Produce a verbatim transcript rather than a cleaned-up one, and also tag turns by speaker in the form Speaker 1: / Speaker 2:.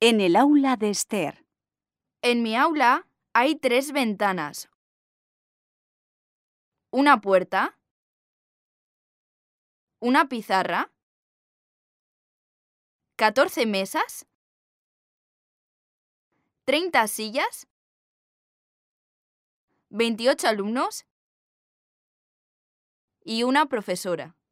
Speaker 1: En el aula de Esther.
Speaker 2: En mi aula hay tres ventanas, una puerta, una pizarra, catorce mesas, treinta sillas, veintiocho alumnos y una profesora.